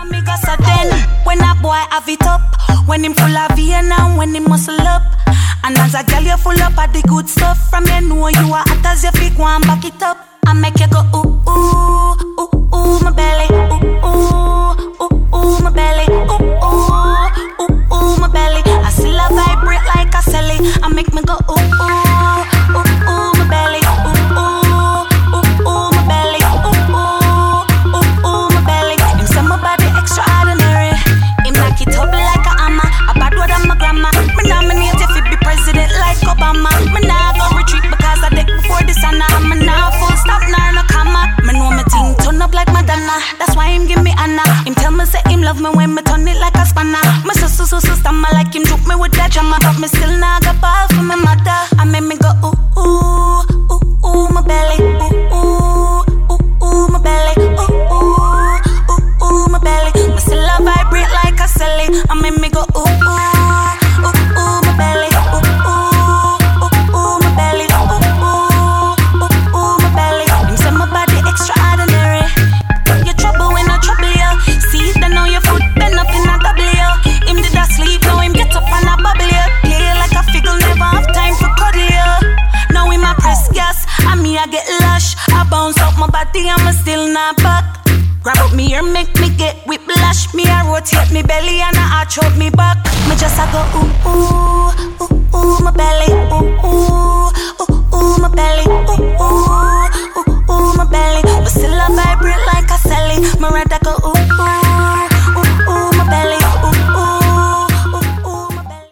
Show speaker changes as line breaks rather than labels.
me go so then, when a boy have it up, when him full of vein and when him muscle up. And as a girl you full up of the good stuff. From you know you are hot as your feet, go and back it up. I make you go ooh, ooh, ooh, ooh, my belly. Ooh, ooh, ooh, ooh, my belly. Ooh, ooh, ooh, ooh, my belly. I still a vibrate like a celly. I make me go ooh, ooh, ooh, ooh, my belly. Ooh, ooh, ooh, ooh, my belly. Ooh, ooh, ooh, ooh, my belly. Him say my body extraordinary. Him knock it up like a hammer. A bad word on my grandma. Me nominate if it be president like Obama. Me nah go retreat because I deck before this and I'm nah full stop nah no comma. Me know me ting turn up like Madonna. That's why him give me Anna. Him tell me say him love me when me turn it like a spanner. Me so stammer like him joke me with that drama. But me still nah got ball for my mother. I make me go ooh ooh ooh ooh my belly. Ooh ooh ooh ooh my belly. Ooh ooh ooh ooh my belly. Me still a vibrate like a celly. I make me go ooh ooh ooh ooh my belly. Ooh ooh ooh ooh my belly. Ooh ooh ooh ooh my belly. Him say my body extraordinary. You trouble when I trouble you. See it, then know your foot bend up in a W. Him did a sleep, now him get up and a bubble you. Play like a figgle, never have time for cuddle you. Now him a press gas, and me I get lush. I bounce up my body and me still not back. Grab up me ear, make me get whiplash. Me I rotate me belly and I arch out me back. Me just a go ooh ooh ooh ooh my belly. Ooh